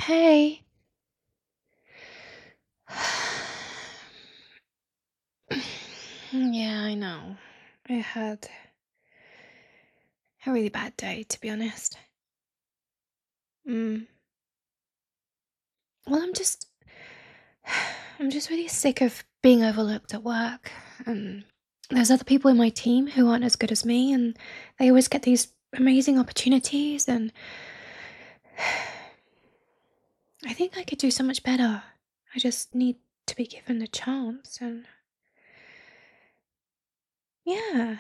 Hey. Yeah, I know. I had a really bad day, to be honest. Mm. Well, I'm just really sick of being overlooked at work. And there's other people in my team who aren't as good as me, and they always get these amazing opportunities. And I think I could do so much better. I just need to be given a chance. And yeah,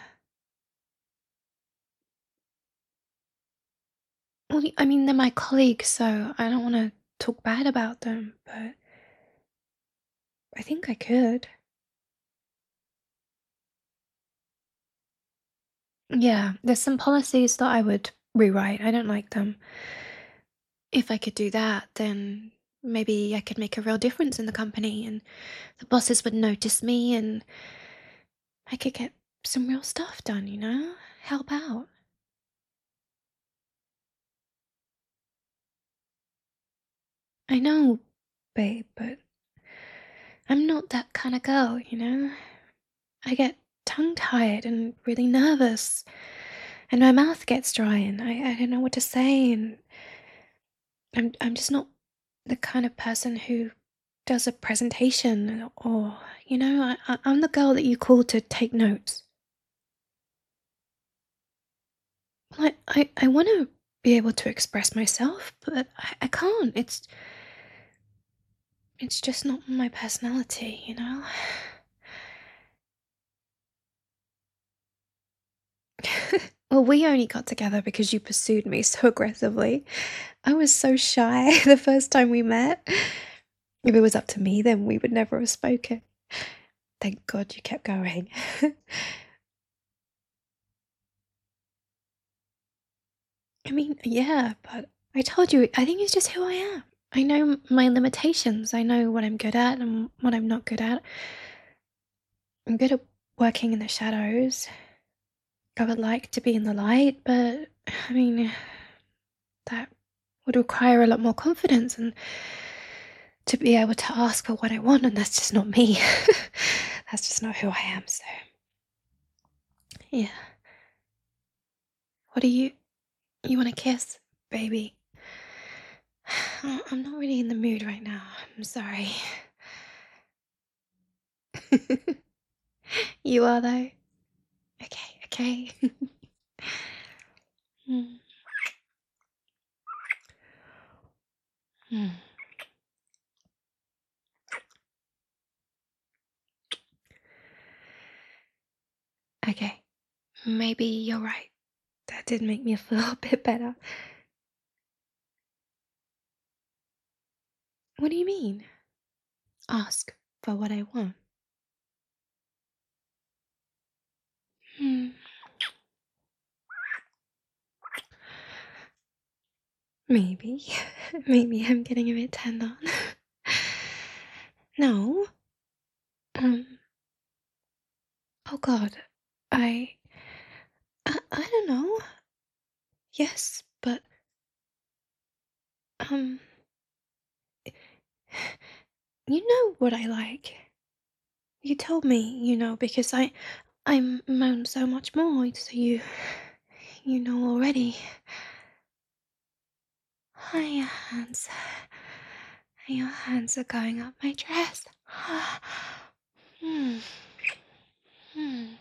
well, I mean, they're my colleagues, so I don't want to talk bad about them, but I think I could. Yeah, there's some policies that I would rewrite. I don't like them. If I could do that, then maybe I could make a real difference in the company and the bosses would notice me and I could get some real stuff done, Help out. I know, babe, but I'm not that kind of girl. I get tongue tied and really nervous and my mouth gets dry and I don't know what to say and I'm just not the kind of person who does a presentation or I'm the girl that you call to take notes. I want to be able to express myself, but I can't. It's just not my personality. Well, we only got together because you pursued me so aggressively. I was so shy the first time we met. If it was up to me, then we would never have spoken. Thank God you kept going. I mean, yeah, but I told you, I think it's just who I am. I know my limitations. I know what I'm good at and what I'm not good at. I'm good at working in the shadows. I would like to be in the light, but I mean, that would require a lot more confidence and to be able to ask for what I want, and that's just not me. That's just not who I am. So, yeah. What do you want to kiss, baby? I'm not really in the mood right now. I'm sorry. You are though. Okay, okay. Mm, mm. Okay, maybe you're right. That did make me feel a bit better. What do you mean? Ask for what I want. Hmm, maybe. Maybe I'm getting a bit turned on. No. Um. Oh God. I. I don't know. Yes, but um. You know what I like. You told me, because I moan so much more. So you know already. Your hands. Your hands are going up my dress. Hmm. Hmm.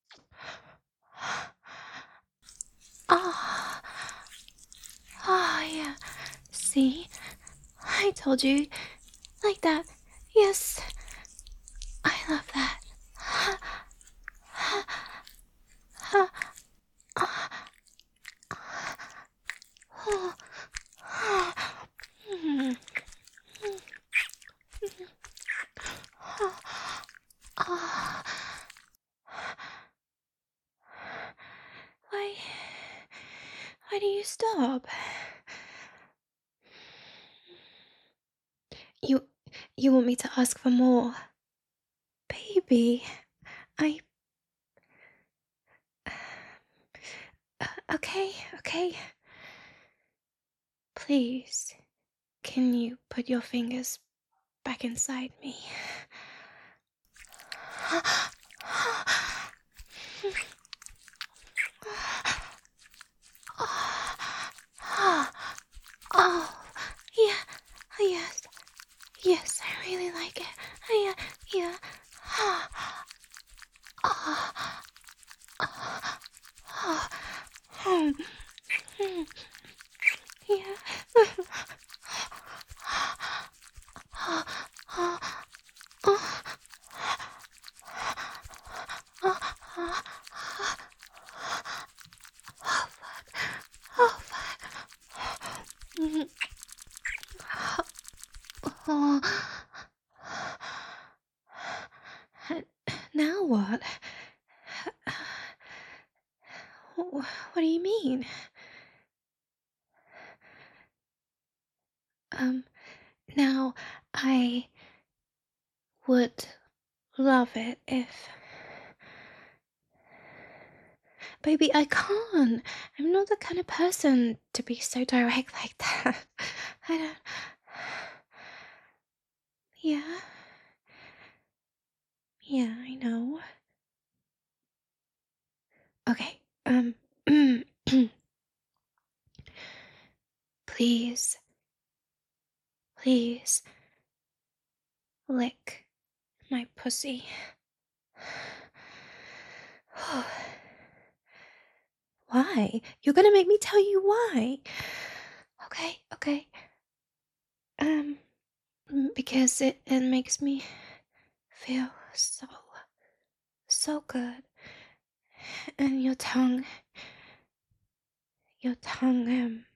Ah. Ah, yeah. See? I told you. Like that. Yes. I love that. Why? Why do you stop? You you want me to ask for more? Baby, I okay, okay. Please. can you put your fingers back inside me? Oh, yeah, yes, yes, I really like it. Yeah, yeah. Yeah. Oh, fuck. Oh. Now what? What do you mean? Um, now I would love it if... Baby, I can't. I'm not the kind of person to be so direct like that. I don't... Yeah. Yeah, I know. Okay, please, please lick my pussy. Why? You're gonna make me tell you why. Okay, okay. Because it makes me feel so good. And your tongue,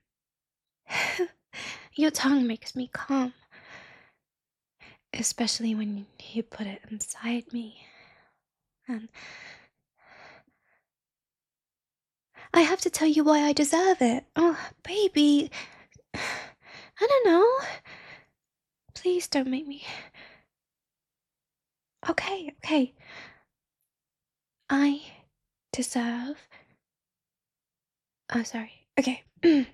your tongue makes me calm. Especially when you put it inside me. And I have to tell you why I deserve it. Oh, baby. I don't know. Please don't make me... Okay, okay. I deserve... Oh, sorry. Okay.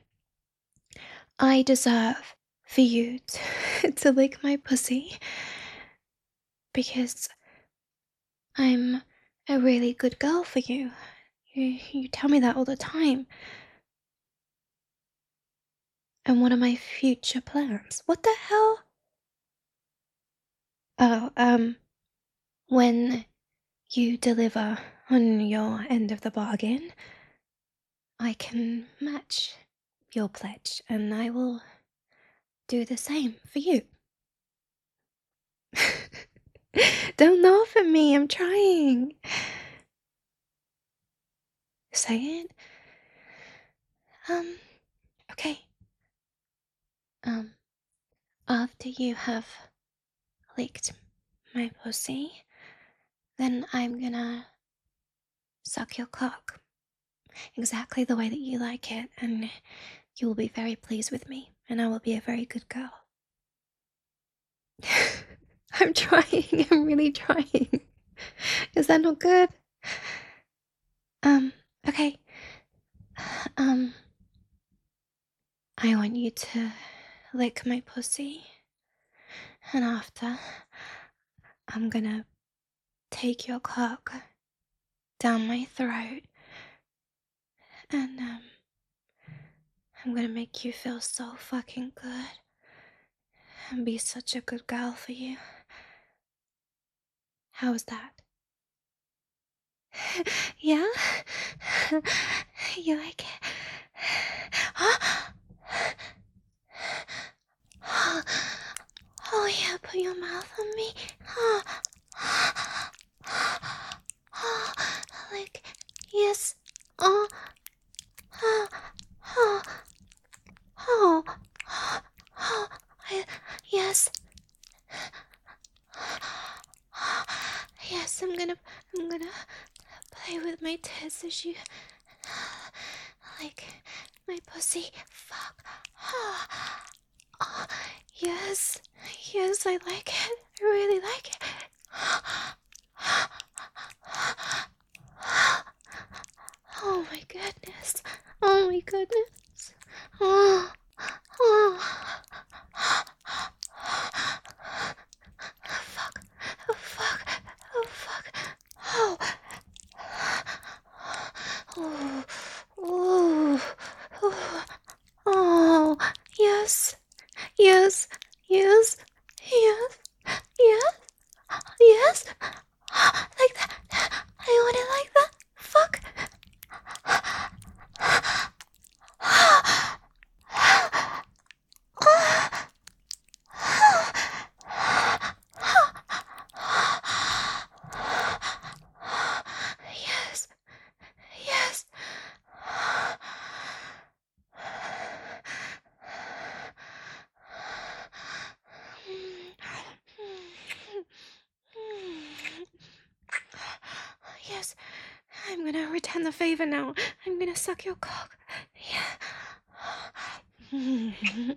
I deserve for you to lick my pussy because I'm a really good girl for you. You tell me that all the time. And what are my future plans? What the hell? Oh, when you deliver on your end of the bargain, I can match your pledge and I will do the same for you. Don't laugh at me, I'm trying. Say it. Okay. After you have licked my pussy, then I'm gonna suck your cock exactly the way that you like it, and you will be very pleased with me, and I will be a very good girl. I'm trying, I'm really trying. Is that not good? Okay. I want you to lick my pussy, and after, I'm gonna take your cock down my throat, and I'm gonna make you feel so fucking good and be such a good girl for you. How is that? Yeah? You like it? Oh yeah, put your mouth on me. Like, yes. Oh, yes. Yes, I'm gonna play with my tits as you like my pussy. Fuck. Yes, yes, I like it. I really like it. Oh my goodness. Oh my goodness. Oh, oh. Yes, yes, yes, yes, yes. Like that. I want it like that. Fuck. Yes, yes. Yes, I'm gonna return the favor now. I'm gonna suck your cock. Yeah.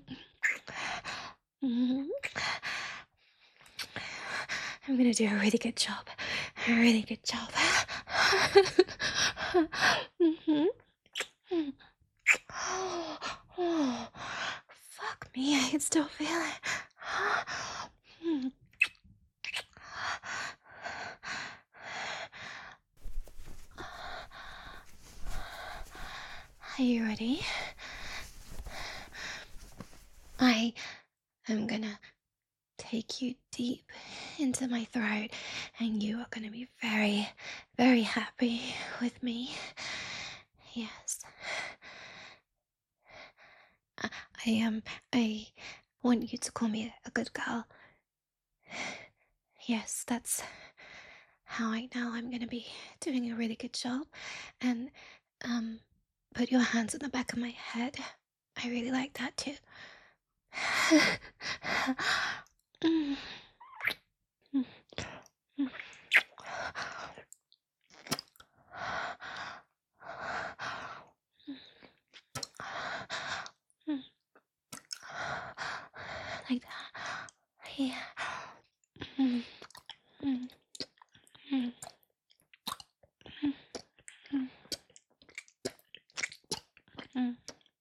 I'm gonna do a really good job. A really good job. Mhm. Oh, fuck me, I can still feel it. Are you ready? I am gonna take you deep into my throat, and you are gonna be very, very happy with me. Yes. I want you to call me a good girl. Yes, that's how I know I'm gonna be doing a really good job. And, put your hands on the back of my head. I really like that too. Mm, mm, mm. Mm. Like that. Yeah. Mm, mm, mm, mm, mm,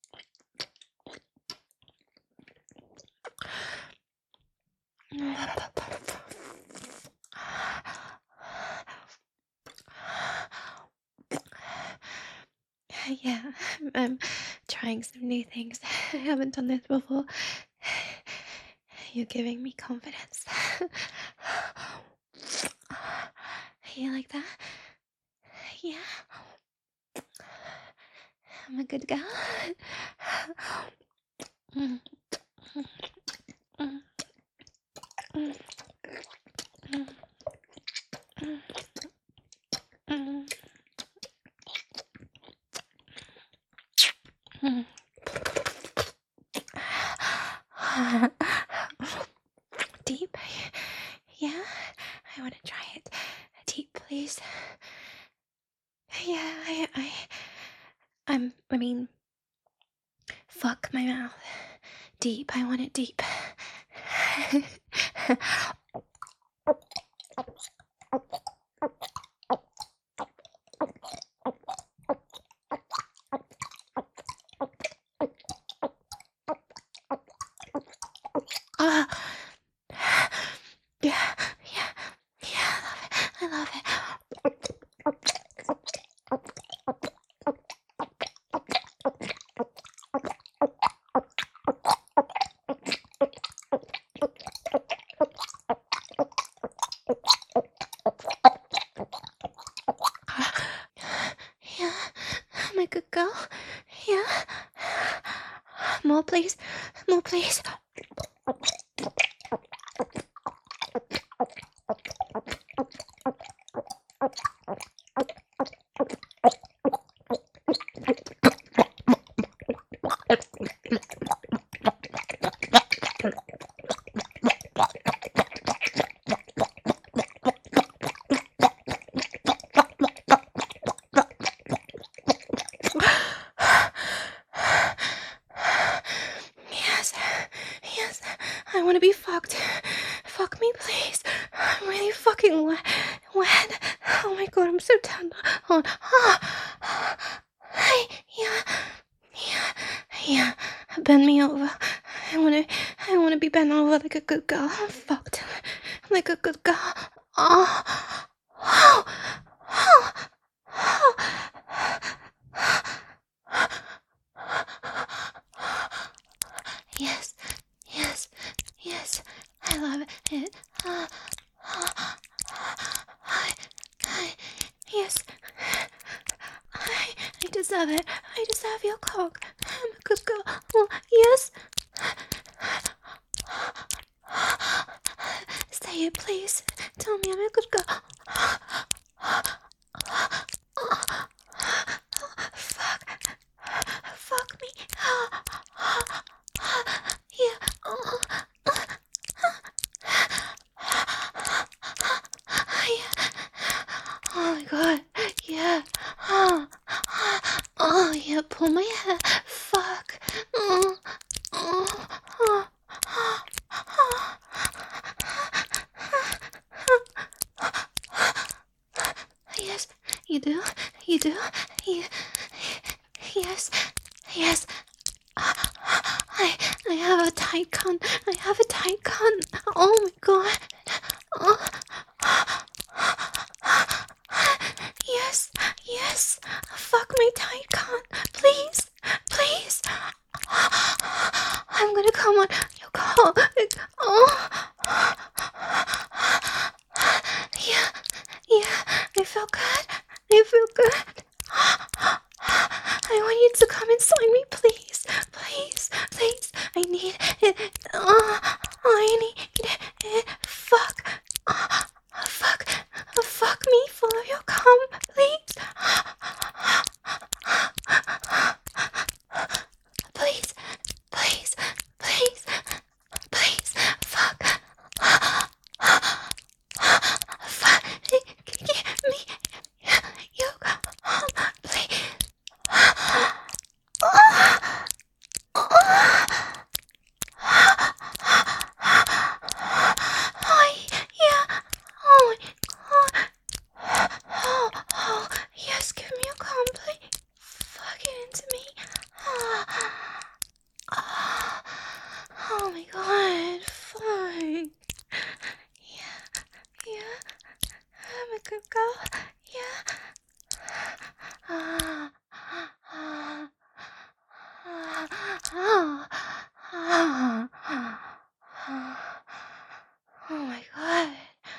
Yeah, I'm trying some new things. I haven't done this before. You're giving me confidence. You like that? Yeah. I'm a good girl. Mm, mm, mm, mm, mm, mm, mm, mm. Deep? Yeah, I want to try it. Deep, please. Yeah, I mean, fuck my mouth. Deep, I want it deep. Ah, yeah, yeah, yeah, I love it. I love it. Yeah, I'm a good girl. Yeah. More, please. More, please. Yes, yes, I want to be fucked. Fuck me, please. I'm really fucking wet. Oh my god, I'm so tender. On. Hey, yeah, yeah, yeah. Bend me over. I wanna be bent over like a good girl. I'm fucked. Like a good girl. Oh, oh, oh, oh. Yes, yes, deserve it. I deserve your cock. I'm a good girl. Oh, yes. Say it, please. Tell me I'm a good girl. Fuck. Fuck me. Yeah. Yeah. Oh my god. Yeah. Oh yeah. Pull my hair. Fuck. Yes, you do. You do. You, yes. Yes. I have a tight cunt. I have a tight cunt. Oh my god. Oh. Yes. Yes. Fuck my tight cunt. Please. Please. I'm gonna come on your call. Oh. Yeah. Yeah. I feel good. I feel good. I want you to come inside me, please. Please. Please. I need it. I need it. Fuck. Fuck. Fuck me full of your cum, please. Please. Please. Please. Please. Fuck. Fuck. Give me your cum, please. Oh, yeah. Oh, yes, give me a cum, please. Fuck it into me. Oh my god, fuck. Yeah, yeah. I'm a good girl. Yeah. Oh my god.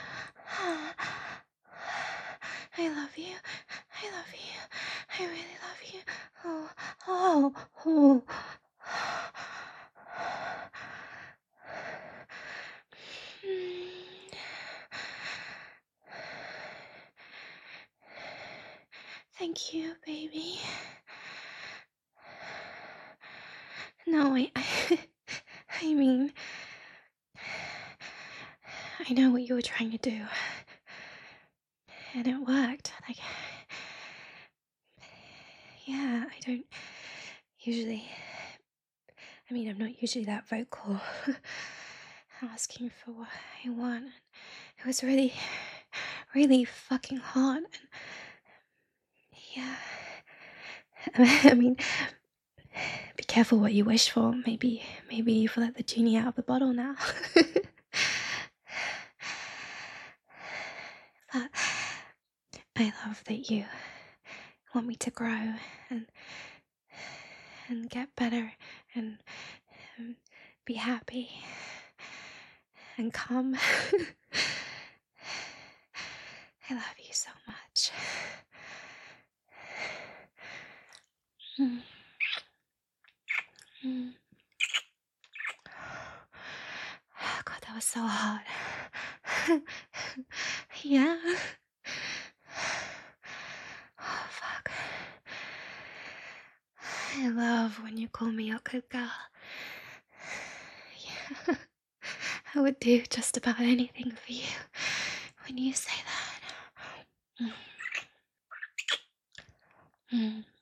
I love you. I love you. I really love you. Oh, oh, oh. Thank you, baby. No, I mean, I know what you were trying to do, and it worked. Like, yeah, I don't usually. I mean, I'm not usually that vocal, asking for what I want. It was really, really fucking hot, and yeah. I mean, be careful what you wish for. Maybe you've let the genie out of the bottle now. But I love that you want me to grow and get better and be happy and calm. I love you so much. Mm. Mm. God, that was so hot. Yeah. Oh, fuck. I love when you call me a good girl. Yeah. I would do just about anything for you when you say that. Mm. Mm.